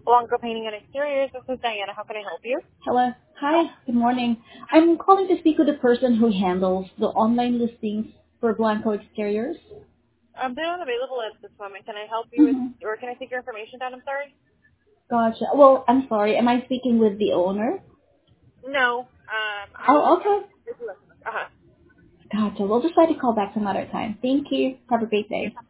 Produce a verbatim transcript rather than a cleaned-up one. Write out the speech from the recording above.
Blanco Painting and Exteriors. This is Diana. How can I help you? Hello. Hi. Good morning. I'm calling to speak with the person who handles the online listings for Blanco Exteriors. Um, they're not available at this moment. Can I help you with, Mm-hmm. or can I take your information down? I'm sorry. Gotcha. Well, I'm sorry. Am I speaking with the owner? No. Um, I. Oh, okay. Uh huh. Gotcha. We'll just try to call back some other time. Thank you. Have a great day.